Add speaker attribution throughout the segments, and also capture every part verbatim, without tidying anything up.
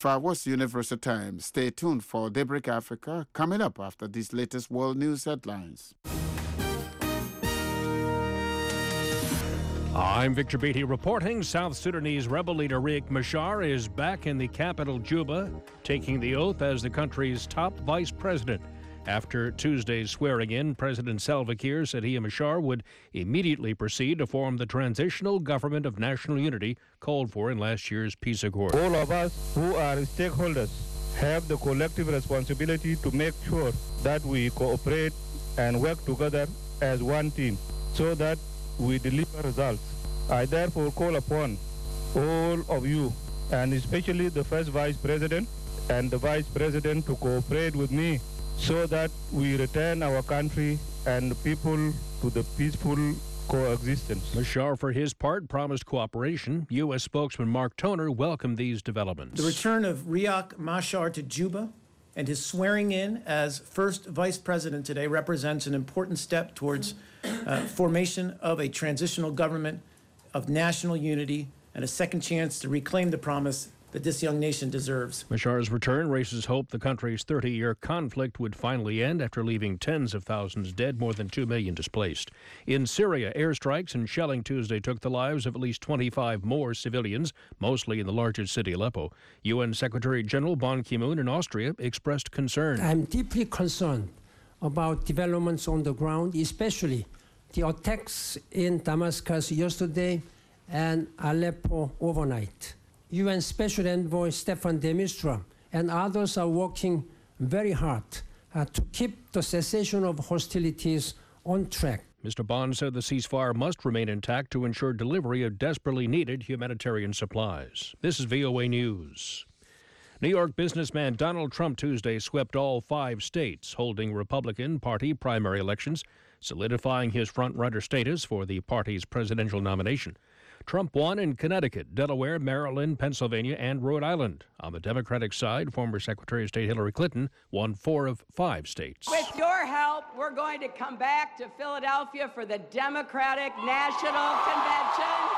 Speaker 1: What's Universal Time? Stay tuned for Daybreak Africa coming up after these latest world news headlines.
Speaker 2: I'm Victor Beatty reporting. South Sudanese rebel leader Riek Machar is back in the capital, Juba, taking the oath as the country's top vice president. After Tuesday's swearing in, President Salva Kiir said he and Machar would immediately proceed to form the transitional government of national unity called for in last year's peace accord.
Speaker 3: All of us who are stakeholders have the collective responsibility to make sure that we cooperate and work together as one team so that we deliver results. I therefore call upon all of you, and especially the first Vice President and the Vice President, to cooperate with me so that we return our country and the people to the peaceful coexistence.
Speaker 2: Machar, for his part, promised cooperation. U S spokesman Mark Toner welcomed these developments.
Speaker 4: The return of Riek Machar to Juba and his swearing in as first vice president today represents an important step towards uh, formation of a transitional government of national unity and a second chance to reclaim the promise that this young nation deserves.
Speaker 2: Machar's return raises hope the country's thirty-year conflict would finally end after leaving tens of thousands dead, more than two million displaced. In Syria, airstrikes and shelling Tuesday took the lives of at least twenty-five more civilians, mostly in the largest city, Aleppo. U N Secretary General Ban Ki-moon in Austria expressed concern.
Speaker 5: I'm deeply concerned about developments on the ground, especially the attacks in Damascus yesterday and Aleppo overnight. U N Special Envoy Staffan de Mistura and others are working very hard uh, to keep the cessation of hostilities on track.
Speaker 2: Mister Bond said the ceasefire must remain intact to ensure delivery of desperately needed humanitarian supplies. This is V O A News. New York businessman Donald Trump Tuesday swept all five states, holding Republican Party primary elections, solidifying his front-runner status for the party's presidential nomination. Trump won in Connecticut, Delaware, Maryland, Pennsylvania, and Rhode Island. On the Democratic side, former Secretary of State Hillary Clinton won four of five states.
Speaker 6: With your help, we're going to come back to Philadelphia for the Democratic National Convention.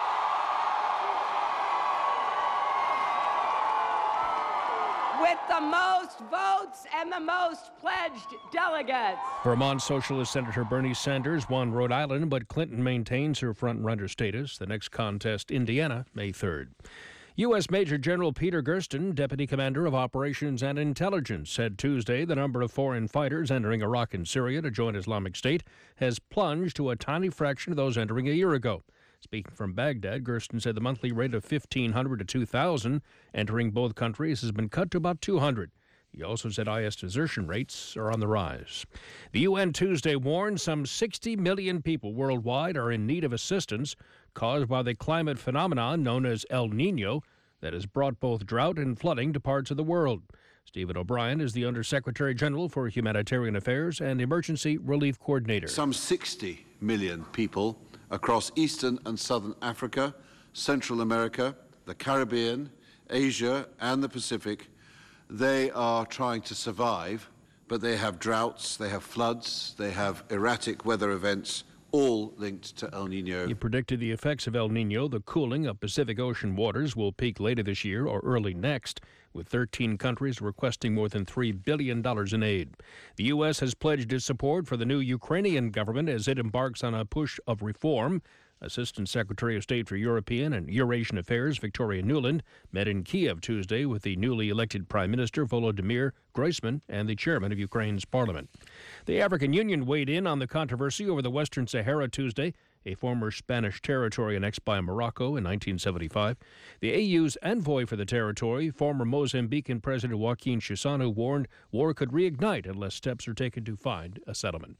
Speaker 6: With the most votes and the most pledged delegates.
Speaker 2: Vermont Socialist Senator Bernie Sanders won Rhode Island, but Clinton maintains her front-runner status. The next contest, Indiana, May third. U S Major General Peter Gersten, Deputy Commander of Operations and Intelligence, said Tuesday the number of foreign fighters entering Iraq and Syria to join Islamic State has plunged to a tiny fraction of those entering a year ago. Speaking from Baghdad, Gersten said the monthly rate of fifteen hundred to two thousand entering both countries has been cut to about two hundred. He also said I S desertion rates are on the rise. The U N Tuesday warned some sixty million people worldwide are in need of assistance caused by the climate phenomenon known as El Niño that has brought both drought and flooding to parts of the world. Stephen O'Brien is the Undersecretary General for Humanitarian Affairs and Emergency Relief Coordinator.
Speaker 7: Some sixty million people across Eastern and Southern Africa, Central America, the Caribbean, Asia, and the Pacific, they are trying to survive, but they have droughts, they have floods, they have erratic weather events, all linked to El Niño.
Speaker 2: He predicted the effects of El Niño, the cooling of Pacific Ocean waters, will peak later this year or early next, with thirteen countries requesting more than three billion dollars in aid. The U S has pledged its support for the new Ukrainian government as it embarks on a push of reform. Assistant Secretary of State for European and Eurasian Affairs Victoria Nuland met in Kiev Tuesday with the newly elected Prime Minister Volodymyr Groysman and the chairman of Ukraine's parliament. The African Union weighed in on the controversy over the Western Sahara Tuesday, a former Spanish territory annexed by Morocco in nineteen seventy-five. The A U's envoy for the territory, former Mozambican President Joaquin Chissano, warned war could reignite unless steps are taken to find a settlement.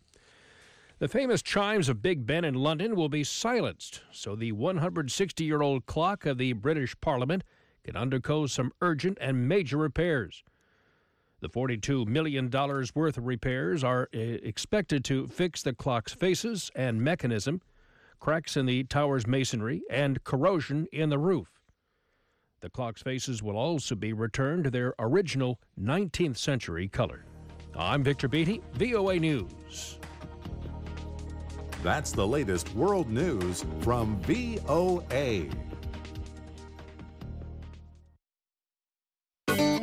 Speaker 2: The famous chimes of Big Ben in London will be silenced, so the one hundred sixty-year-old clock of the British Parliament can undergo some urgent and major repairs. The forty-two million dollars worth of repairs are uh, expected to fix the clock's faces and mechanism, cracks in the tower's masonry, and corrosion in the roof. The clock's faces will also be returned to their original nineteenth century color. I'm Victor Beatty, V O A News.
Speaker 8: That's the latest world news from V O A.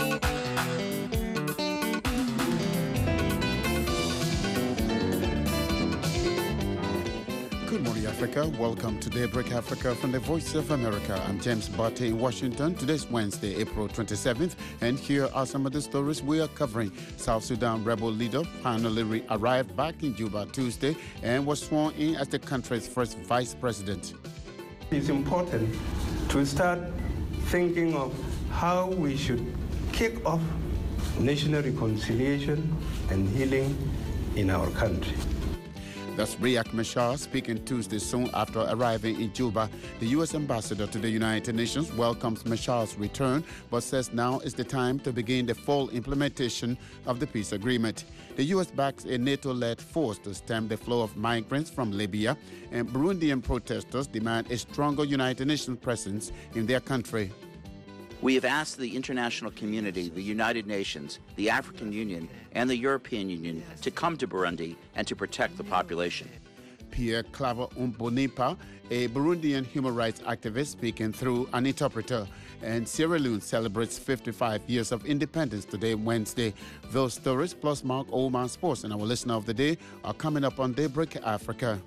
Speaker 1: Africa. Welcome to Daybreak Africa from the Voice of America. I'm James Barty in Washington. Today's Wednesday, April twenty-seventh, and here are some of the stories we are covering. South Sudan rebel leader finally re- arrived back in Juba Tuesday and was sworn in as the country's first vice president.
Speaker 9: It's important to start thinking of how we should kick off national reconciliation and healing in our country.
Speaker 1: That's Riek Machar speaking Tuesday soon after arriving in Juba. The U S ambassador to the United Nations welcomes Machar's return, but says now is the time to begin the full implementation of the peace agreement. The U S backs a NATO-led force to stem the flow of migrants from Libya, and Burundian protesters demand a stronger United Nations presence in their country.
Speaker 10: We have asked the international community, the United Nations, the African Union, and the European Union to come to Burundi and to protect the population.
Speaker 1: Pierre Claver Mbonipa, a Burundian human rights activist speaking through an interpreter. And Sierra Leone celebrates fifty-five years of independence today, Wednesday. Those stories, plus Mark Oldman Sports and our listener of the day, are coming up on Daybreak Africa.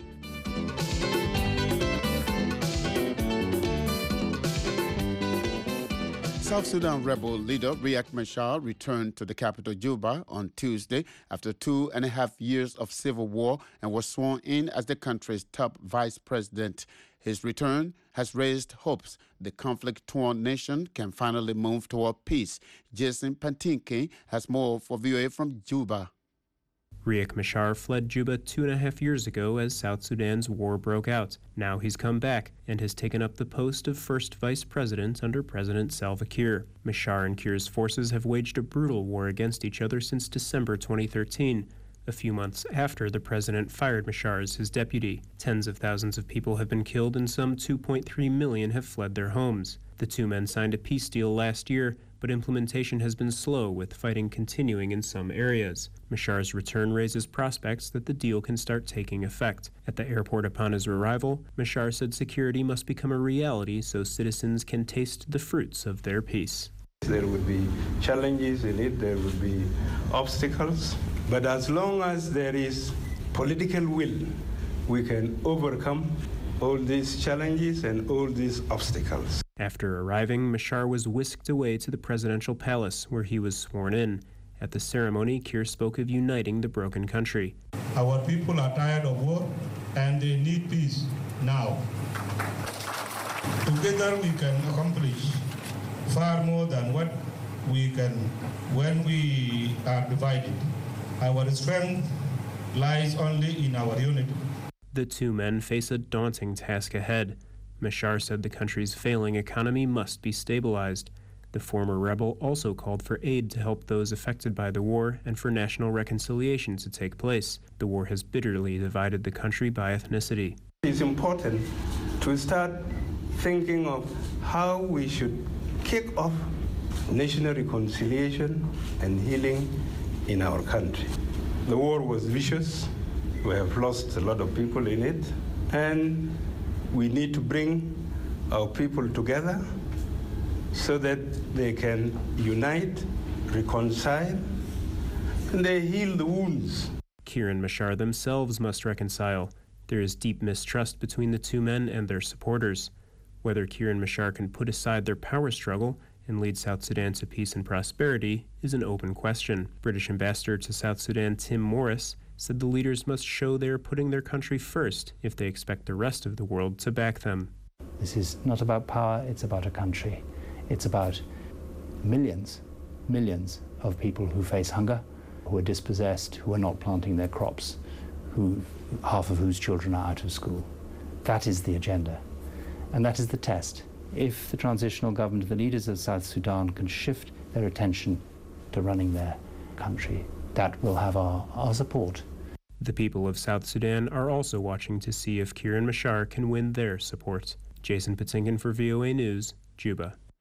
Speaker 1: South Sudan rebel leader Riek Machar returned to the capital Juba on Tuesday after two and a half years of civil war and was sworn in as the country's top vice president. His return has raised hopes the conflict-torn nation can finally move toward peace. Jason Pantinke has more for V O A from Juba.
Speaker 11: Riek Machar fled Juba two and a half years ago as South Sudan's war broke out. Now he's come back and has taken up the post of first vice president under President Salva Kiir. Machar and Kiir's forces have waged a brutal war against each other since December twenty thirteen, a few months after the president fired Machar as his deputy. Tens of thousands of people have been killed and some two point three million have fled their homes. The two men signed a peace deal last year, but implementation has been slow, with fighting continuing in some areas. Machar's return raises prospects that the deal can start taking effect. At the airport upon his arrival, Machar said security must become a reality so citizens can taste the fruits of their peace.
Speaker 9: There will be challenges in it, there will be obstacles, but as long as there is political will, we can overcome all these challenges and all these obstacles.
Speaker 11: After arriving, Machar was whisked away to the presidential palace, where he was sworn in. At the ceremony, Kiir spoke of uniting the broken country.
Speaker 3: Our people are tired of war, and they need peace now. Together we can accomplish far more than what we can when we are divided. Our strength lies only in our unity.
Speaker 11: The two men face a daunting task ahead. Machar said the country's failing economy must be stabilized. The former rebel also called for aid to help those affected by the war and for national reconciliation to take place. The war has bitterly divided the country by ethnicity.
Speaker 9: It's important to start thinking of how we should kick off national reconciliation and healing in our country. The war was vicious. We have lost a lot of people in it, and we need to bring our people together so that they can unite, reconcile, and they heal the wounds.
Speaker 11: Kiir and Machar themselves must reconcile. There is deep mistrust between the two men and their supporters. Whether Kiir and Machar can put aside their power struggle and lead South Sudan to peace and prosperity is an open question. British Ambassador to South Sudan Tim Morris said the leaders must show they are putting their country first if they expect the rest of the world to back them.
Speaker 12: This is not about power, it's about a country. It's about millions, millions of people who face hunger, who are dispossessed, who are not planting their crops, who, half of whose children are out of school. That is the agenda, and that is the test. If the transitional government, the leaders of South Sudan, can shift their attention to running their country, that will have our, our support.
Speaker 11: The people of South Sudan are also watching to see if Kiir and Machar can win their support. Jason Patinkin for V O A News, Juba.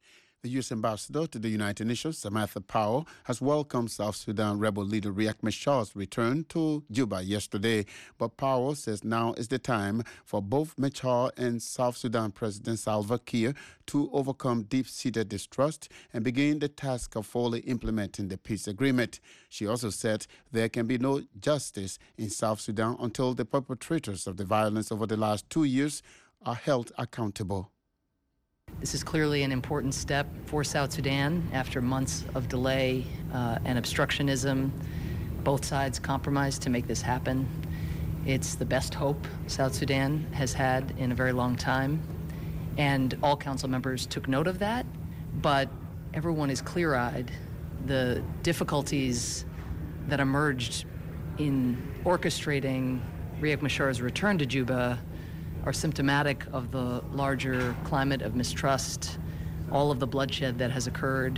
Speaker 1: The U S ambassador to the United Nations, Samantha Power, has welcomed South Sudan rebel leader Riek Machar's return to Juba yesterday. But Power says now is the time for both Machar and South Sudan President Salva Kiir to overcome deep-seated distrust and begin the task of fully implementing the peace agreement. She also said there can be no justice in South Sudan until the perpetrators of the violence over the last two years are held accountable.
Speaker 13: This is clearly an important step for South Sudan after months of delay uh, and obstructionism. Both sides compromised to make this happen. It's the best hope South Sudan has had in a very long time, and all council members took note of that, but everyone is clear-eyed. The difficulties that emerged in orchestrating Riek Machar's return to Juba are symptomatic of the larger climate of mistrust, all of the bloodshed that has occurred.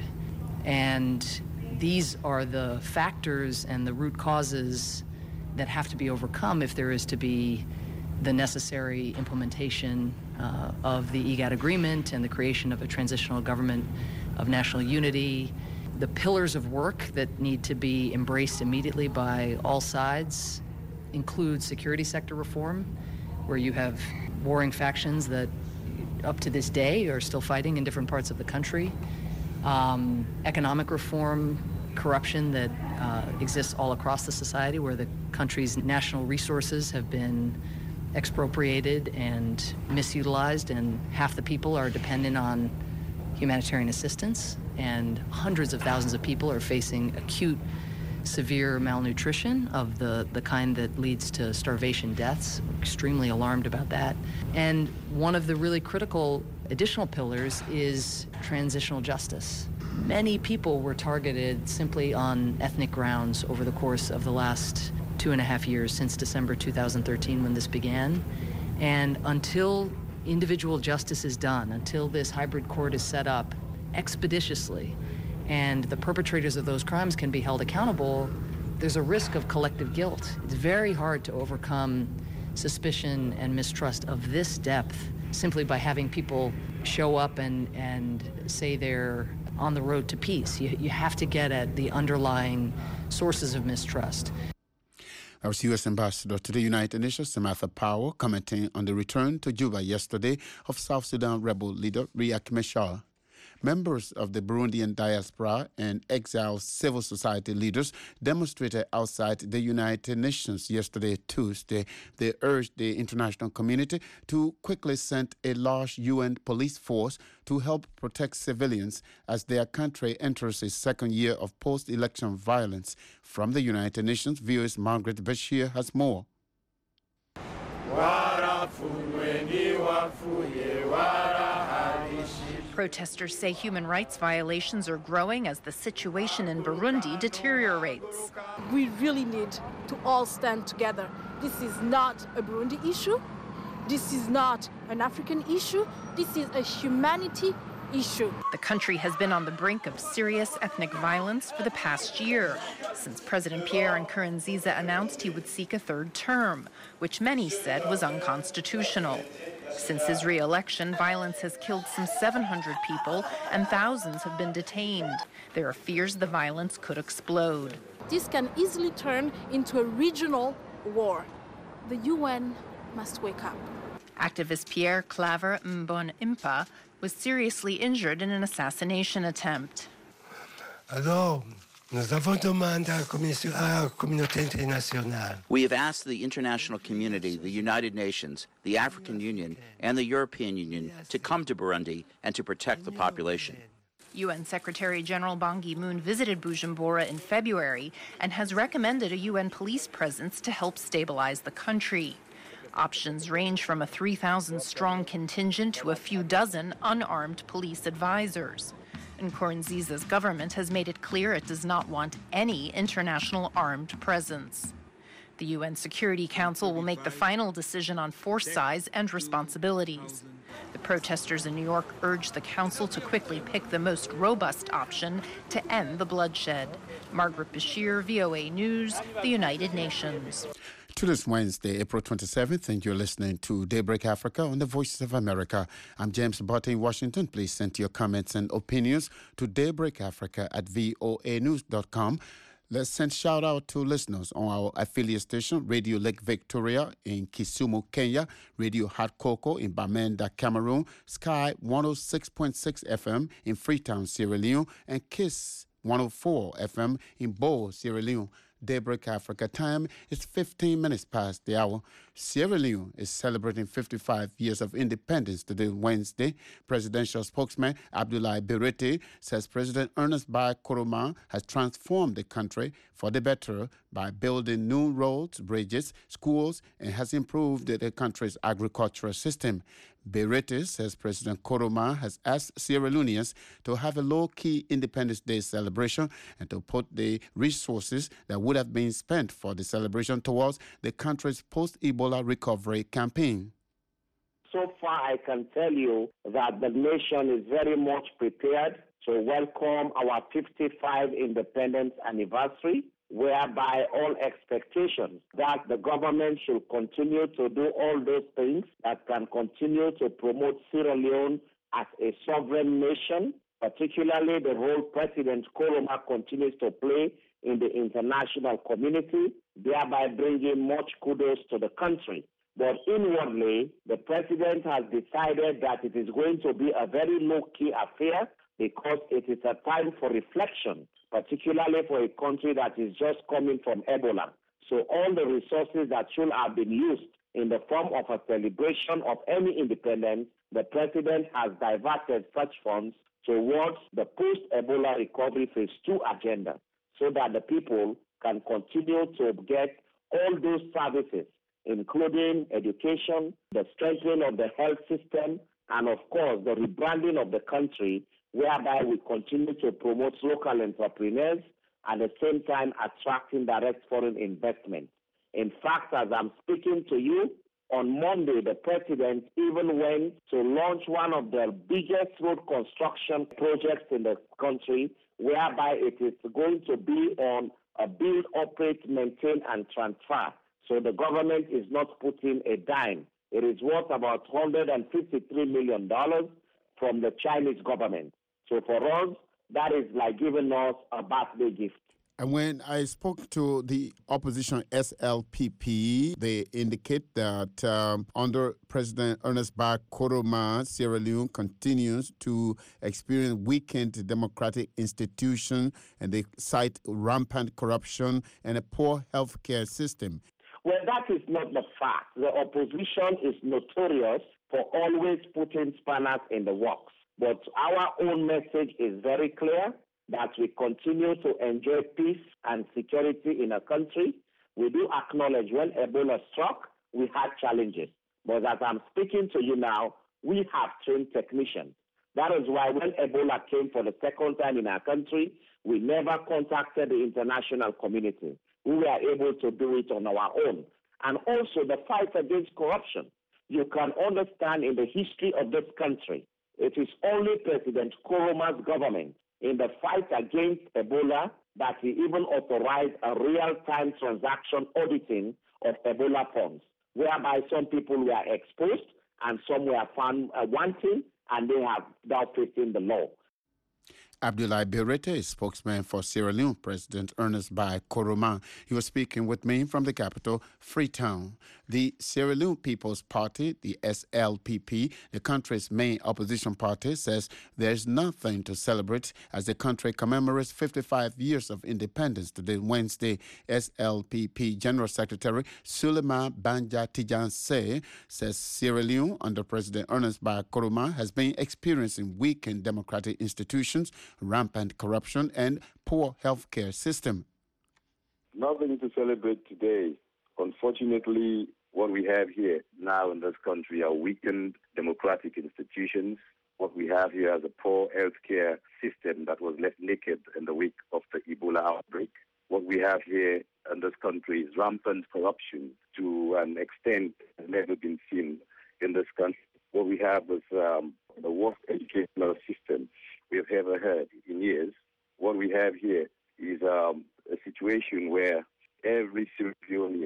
Speaker 13: And these are the factors and the root causes that have to be overcome if there is to be the necessary implementation uh, of the IGAD agreement and the creation of a transitional government of national unity. The pillars of work that need to be embraced immediately by all sides include security sector reform, where you have warring factions that up to this day are still fighting in different parts of the country. Um, economic reform, corruption that uh, exists all across the society, where the country's national resources have been expropriated and misutilized, and half the people are dependent on humanitarian assistance, and hundreds of thousands of people are facing acute severe malnutrition of the, the kind that leads to starvation deaths. We're extremely alarmed about that. And one of the really critical additional pillars is transitional justice. Many people were targeted simply on ethnic grounds over the course of the last two and a half years, since December two thousand thirteen when this began. And until individual justice is done, until this hybrid court is set up expeditiously, and the perpetrators of those crimes can be held accountable, there's a risk of collective guilt. It's very hard to overcome suspicion and mistrust of this depth simply by having people show up and, and say they're on the road to peace. You, you have to get at the underlying sources of mistrust.
Speaker 1: That was U S Ambassador to the United Nations, Samantha Power, commenting on the return to Juba yesterday of South Sudan rebel leader Riek Machar. Members of the Burundian diaspora and exiled civil society leaders demonstrated outside the United Nations yesterday, Tuesday. They urged the international community to quickly send a large U N police force to help protect civilians as their country enters its second year of post-election violence. From the United Nations, V O A's Margaret Bashir has more.
Speaker 14: Protesters say human rights violations are growing as the situation in Burundi deteriorates.
Speaker 15: We really need to all stand together. This is not a Burundi issue. This is not an African issue. This is a humanity issue.
Speaker 14: The country has been on the brink of serious ethnic violence for the past year, since President Pierre Nkurunziza announced he would seek a third term, which many said was unconstitutional. Since his re-election, violence has killed some seven hundred people and thousands have been detained. There are fears the violence could explode.
Speaker 15: This can easily turn into a regional war. The U N must wake up.
Speaker 14: Activist Pierre Claver Mbonimpa was seriously injured in an assassination attempt.
Speaker 10: We have asked the international community, the United Nations, the African Union, and the European Union to come to Burundi and to protect the population.
Speaker 14: U N Secretary General Ban Ki-moon visited Bujumbura in February and has recommended a U N police presence to help stabilize the country. Options range from a three thousand strong contingent to a few dozen unarmed police advisors. Nkurunziza's government has made it clear it does not want any international armed presence. The U N Security Council will make the final decision on force size and responsibilities. The protesters in New York urge the council to quickly pick the most robust option to end the bloodshed. Margaret Bashir, V O A News, the United Nations.
Speaker 1: Today is Wednesday, April twenty-seventh, and you're listening to Daybreak Africa on the Voices of America. I'm James Botte in Washington. Please send your comments and opinions to daybreakafrica at voa news dot com. Let's send shout out to listeners on our affiliate station, Radio Lake Victoria in Kisumu, Kenya, Radio Hot Cocoa in Bamenda, Cameroon, Sky one oh six point six F M in Freetown, Sierra Leone, and Kiss one oh four F M in Bo, Sierra Leone. Daybreak Africa time is fifteen minutes past the hour. Sierra Leone is celebrating fifty-five years of independence today, Wednesday. Presidential spokesman Abdoulaye Berete says President Ernest Bai Koroma has transformed the country for the better by building new roads, bridges, schools, and has improved the country's agricultural system. Berete says President Koroma has asked Sierra Leoneans to have a low-key Independence Day celebration and to put the resources that would have been spent for the celebration towards the country's post-Ebola recovery campaign.
Speaker 16: So far, I can tell you that the nation is very much prepared to welcome our fifty-fifth independence anniversary, whereby all expectations that the government should continue to do all those things that can continue to promote Sierra Leone as a sovereign nation, particularly the role President Koroma continues to play in the international community, thereby bringing much kudos to the country. But inwardly, the president has decided that it is going to be a very low-key affair because it is a time for reflection, particularly for a country that is just coming from Ebola. So all the resources that should have been used in the form of a celebration of any independence, the president has diverted such funds towards the post-Ebola recovery phase two agenda so that the people can continue to get all those services, including education, the strengthening of the health system, and of course the rebranding of the country, whereby we continue to promote local entrepreneurs at the same time attracting direct foreign investment. In fact, as I'm speaking to you, on Monday, the president even went to launch one of the biggest road construction projects in the country, whereby it is going to be on a build, operate, maintain, and transfer. So the government is not putting a dime. It is worth about one hundred fifty-three million dollars from the Chinese government. So for us, that is like giving us a birthday gift.
Speaker 1: And when I spoke to the opposition S L P P, they indicate that um, under President Ernest Bai Koroma, Sierra Leone continues to experience weakened democratic institutions, and they cite rampant corruption and a poor healthcare system.
Speaker 16: Well, that is not the fact. The opposition is notorious for always putting spanners in the works. But our own message is very clear that we continue to enjoy peace and security in a country. We do acknowledge when Ebola struck, we had challenges. But as I'm speaking to you now, we have trained technicians. That is why when Ebola came for the second time in our country, we never contacted the international community. We were able to do it on our own. And also the fight against corruption. You can understand in the history of this country, it is only President Koroma's government in the fight against Ebola that he even authorized a real-time transaction auditing of Ebola funds, whereby some people were exposed and some were found uh, wanting, and they have now facing the law.
Speaker 1: Abdoulaye Berete is spokesman for Sierra Leone President Ernest Bai Koroma. He was speaking with me from the capital, Freetown. The Sierra Leone People's Party, the S L P P, the country's main opposition party, says there's nothing to celebrate as the country commemorates fifty-five years of independence today, Wednesday. S L P P General Secretary Suleiman Banja Tijanse says Sierra Leone under President Ernest Bai Koroma has been experiencing weakened democratic institutions, rampant corruption, and poor healthcare system.
Speaker 17: Nothing to celebrate today. Unfortunately, what we have here now in this country are weakened democratic institutions. What we have here is a poor healthcare system that was left naked in the wake of the Ebola outbreak. What we have here in this country is rampant corruption to an extent that's never been seen in this country. What we have is um, the worst educational system we have ever heard in years. What we have here is um, a situation where every Sierra Leonean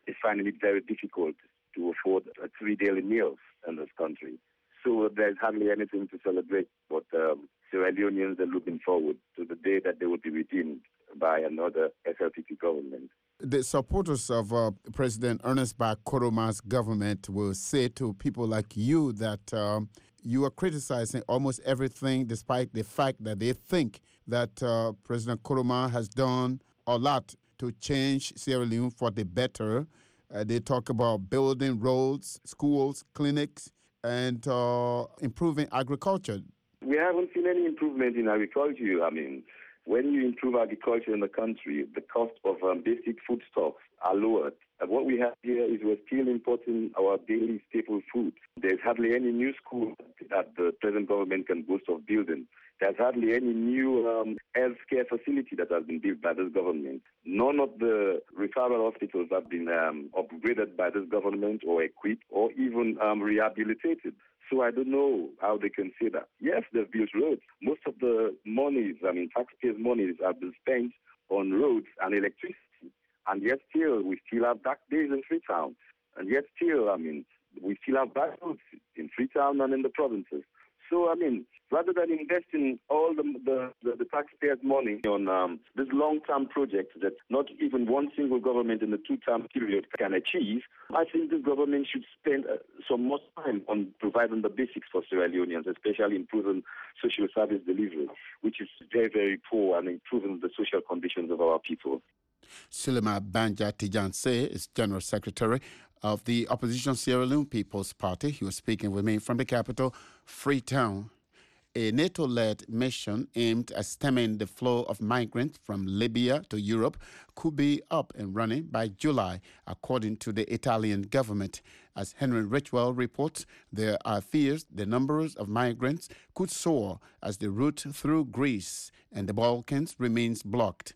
Speaker 17: is finding it very difficult to afford uh, three daily meals in this country. So there's hardly anything to celebrate, but um, Sierra Leoneans are looking forward to the day that they will be redeemed by another S L P P government.
Speaker 1: The supporters of uh, President Ernest Bai Koroma's government will say to people like you that um, you are criticizing almost everything, despite the fact that they think that uh, President Koroma has done a lot to change Sierra Leone for the better. Uh, they talk about building roads, schools, clinics, and uh, improving agriculture.
Speaker 17: We haven't seen any improvement in agriculture. I mean, when you improve agriculture in the country, the cost of um, basic foodstuffs are lowered. And what we have here is we're still importing our daily staple food. There's hardly any new school that the present government can boast of building. There's hardly any new um, healthcare facility that has been built by this government. None of the referral hospitals have been um, upgraded by this government or equipped or even um, rehabilitated. So I don't know how they can say that. Yes, they've built roads. Most of the monies, I mean, taxpayers' monies have been spent on roads and electricity. And yet still, we still have dark days in Freetown. And yet still, I mean, we still have bad roads in Freetown and in the provinces. So, I mean, rather than investing all the the, the, the taxpayers' money on um, this long-term project that not even one single government in the two-term period can achieve, I think this government should spend uh, some more time on providing the basics for Sierra Leoneans, especially improving social service delivery, which is very, very poor, and improving the social conditions of our people.
Speaker 1: Sulema Banja Tijanse is General Secretary of the opposition Sierra Leone People's Party. He was speaking with me from the capital, Freetown. A NATO-led mission aimed at stemming the flow of migrants from Libya to Europe could be up and running by July, according to the Italian government. As Henry Richwell reports, there are fears the numbers of migrants could soar as the route through Greece and the Balkans remains blocked.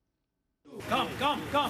Speaker 18: Come, come, come.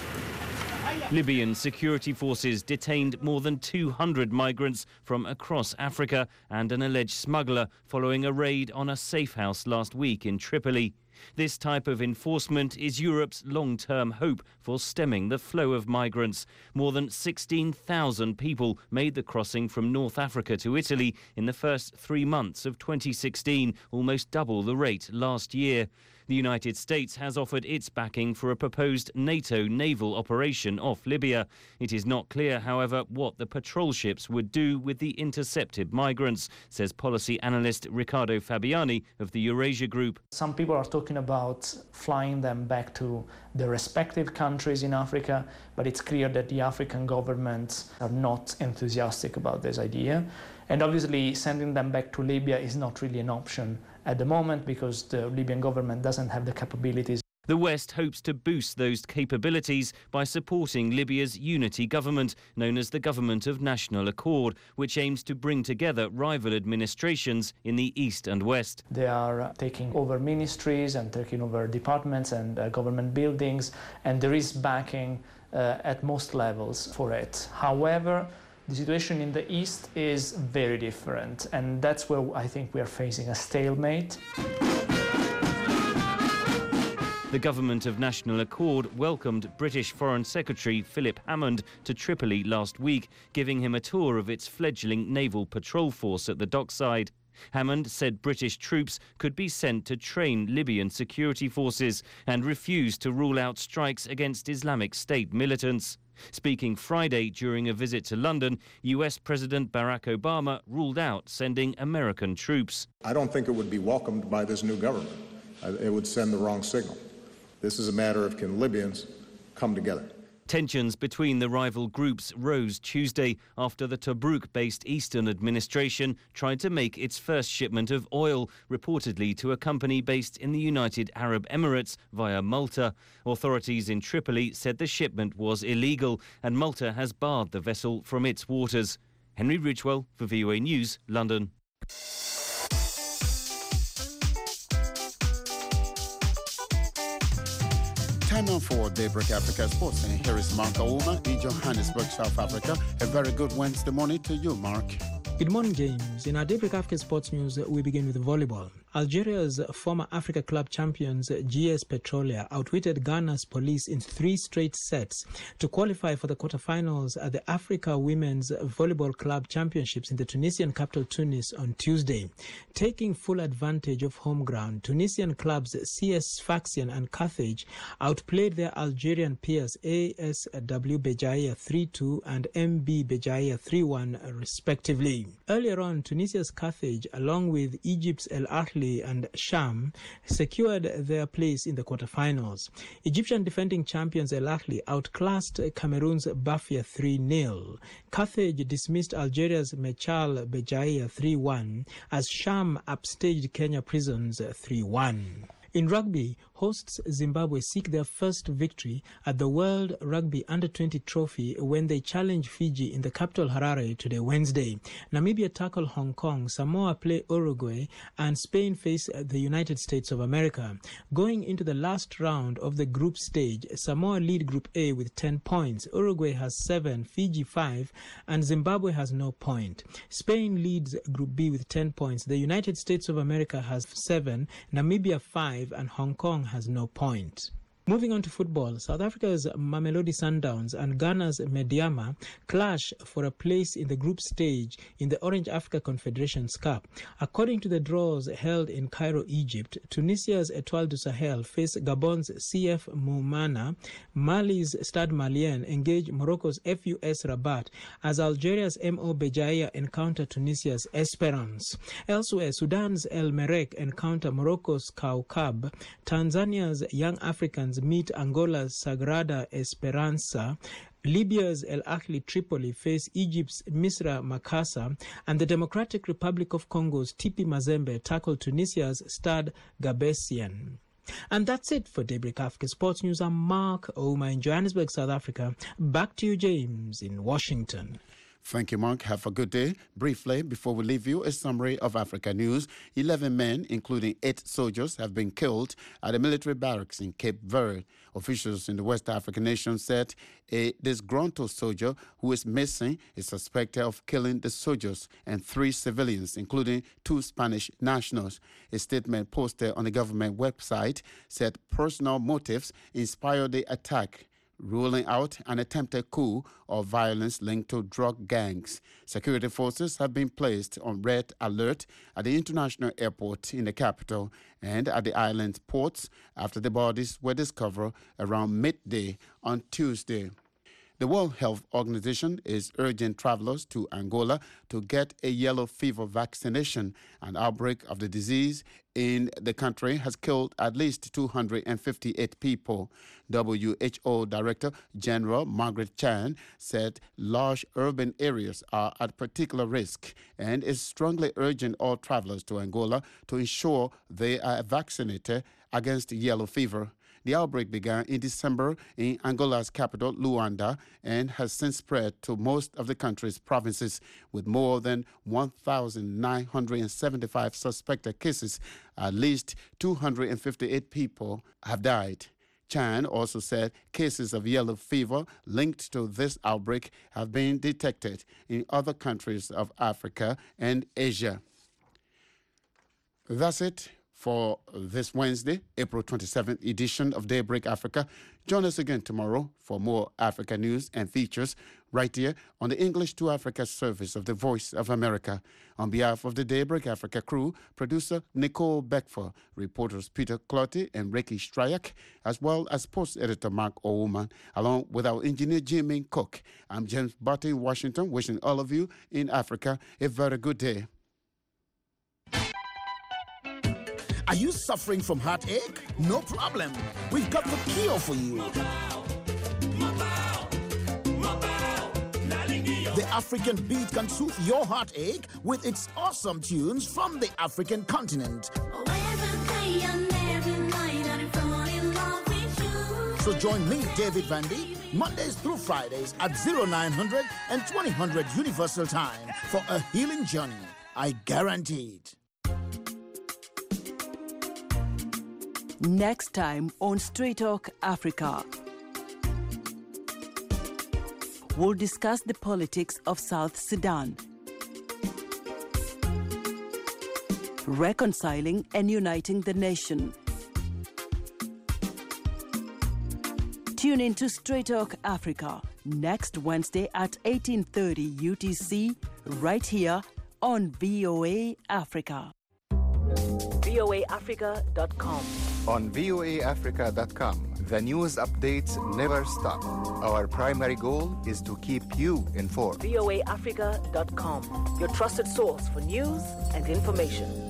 Speaker 18: Libyan security forces detained more than two hundred migrants from across Africa and an alleged smuggler following a raid on a safe house last week in Tripoli. This type of enforcement is Europe's long-term hope for stemming the flow of migrants. More than sixteen thousand people made the crossing from North Africa to Italy in the first three months of twenty sixteen, almost double the rate last year. The United States has offered its backing for a proposed NATO naval operation off Libya. It is not clear, however, what the patrol ships would do with the intercepted migrants, says policy analyst Riccardo Fabiani of the Eurasia Group.
Speaker 19: Some people are talking about flying them back to their respective countries in Africa, but it's clear that the African governments are not enthusiastic about this idea. And obviously, sending them back to Libya is not really an option at the moment because the Libyan government doesn't have the capabilities.
Speaker 18: The West hopes to boost those capabilities by supporting Libya's unity government, known as the Government of National Accord, which aims to bring together rival administrations in the East and West.
Speaker 19: They are taking over ministries and taking over departments and uh, government buildings, and there is backing uh, at most levels for it. However, the situation in the East is very different, and that's where I think we are facing a stalemate.
Speaker 18: The Government of National Accord welcomed British Foreign Secretary Philip Hammond to Tripoli last week, giving him a tour of its fledgling naval patrol force at the dockside. Hammond said British troops could be sent to train Libyan security forces and refused to rule out strikes against Islamic State militants. Speaking Friday during a visit to London, U S President Barack Obama ruled out sending American troops.
Speaker 20: I don't think it would be welcomed by this new government. It would send the wrong signal. This is a matter of can Libyans come together.
Speaker 18: Tensions between the rival groups rose Tuesday after the Tobruk-based Eastern administration tried to make its first shipment of oil, reportedly to a company based in the United Arab Emirates via Malta. Authorities in Tripoli said the shipment was illegal and Malta has barred the vessel from its waters. Henry Ridgewell for V O A News, London.
Speaker 1: Time now for Daybreak Africa Sports, and here is Mark Auma in Johannesburg, South Africa. A very good Wednesday morning to you, Mark.
Speaker 21: Good morning, James. In our Daybreak Africa Sports News, we begin with volleyball. Algeria's former Africa Club champions G S Petrolia outwitted Ghana's Police in three straight sets to qualify for the quarterfinals at the Africa Women's Volleyball Club Championships in the Tunisian capital Tunis on Tuesday. Taking full advantage of home ground, Tunisian clubs C S Sfaxien and Carthage outplayed their Algerian peers A S W Bejaia three two and M B Bejaia three one respectively. Earlier on, Tunisia's Carthage, along with Egypt's El Ahly and Sham, secured their place in the quarterfinals. Egyptian defending champions El Ahly outclassed Cameroon's Bafia three nil. Carthage dismissed Algeria's Mechal Bejaia three one as Sham upstaged Kenya Prisons three one. In rugby, hosts Zimbabwe seek their first victory at the World Rugby Under twenty Trophy when they challenge Fiji in the capital Harare today, Wednesday. Namibia tackle Hong Kong, Samoa play Uruguay, and Spain face the United States of America. Going into the last round of the group stage, Samoa lead Group A with ten points, Uruguay has seven, Fiji five, and Zimbabwe has no point. Spain leads Group B with ten points, the United States of America has seven, Namibia five, and Hong Kong has no point. Moving on to football, South Africa's Mamelodi Sundowns and Ghana's Medeama clash for a place in the group stage in the Orange Africa Confederations Cup. According to the draws held in Cairo, Egypt, Tunisia's Etoile du Sahel face Gabon's C F Moumana, Mali's Stade Malien engage Morocco's F U S Rabat, as Algeria's M O Bejaia encounter Tunisia's Esperance. Elsewhere, Sudan's El Merreikh encounter Morocco's Kaukab, Tanzania's Young Africans meet Angola's Sagrada Esperanza, Libya's El Ahly Tripoli face Egypt's Misra Makassa, and the Democratic Republic of Congo's Tipi Mazembe tackle Tunisia's Stade Gabessian. And that's it for Daybreak Africa Sports News. I'm Mark Ouma in Johannesburg, South Africa. Back to you, James, in Washington.
Speaker 1: Thank you, Mark. Have a good day. Briefly, before we leave you, a summary of Africa news. Eleven men, including eight soldiers, have been killed at a military barracks in Cape Verde. Officials in the West African nation said a disgruntled soldier who is missing is suspected of killing the soldiers and three civilians, including two Spanish nationals. A statement posted on the government website said personal motives inspired the attack, ruling out an attempted coup or violence linked to drug gangs. Security forces have been placed on red alert at the international airport in the capital and at the island's ports after the bodies were discovered around midday on Tuesday. The World Health Organization is urging travelers to Angola to get a yellow fever vaccination. An outbreak of the disease in the country has killed at least two hundred fifty-eight people. W H O Director General Margaret Chan said large urban areas are at particular risk and is strongly urging all travelers to Angola to ensure they are vaccinated against yellow fever. The outbreak began in December in Angola's capital, Luanda, and has since spread to most of the country's provinces, with more than one thousand nine hundred seventy-five suspected cases. At least two hundred fifty-eight people have died. Chan also said cases of yellow fever linked to this outbreak have been detected in other countries of Africa and Asia. That's it for this Wednesday, April twenty-seventh edition of Daybreak Africa. Join us again tomorrow for more Africa news and features right here on the English to Africa service of the Voice of America. On behalf of the Daybreak Africa crew, producer Nicole Beckford, reporters Peter Clotty and Ricky Stryak, as well as post editor Mark Ouma, along with our engineer Jimmy Cook. I'm James Butter in Washington, wishing all of you in Africa a very good day.
Speaker 22: Are you suffering from heartache? No problem. We've got the cure for you. The African beat can soothe your heartache with its awesome tunes from the African continent. So join me, David Vandy, Mondays through Fridays at oh nine hundred and twenty hundred Universal Time for a healing journey. I guarantee it.
Speaker 23: Next time on Straight Talk Africa, we'll discuss the politics of South Sudan. reconciling and uniting the nation. Tune in to Straight Talk Africa next Wednesday at eighteen thirty U T C, right here on V O A Africa.
Speaker 4: V O A Africa dot com.
Speaker 5: On V O A Africa dot com, the news updates never stop. Our primary goal is to keep you informed.
Speaker 4: V O A Africa dot com, your trusted source for news and information.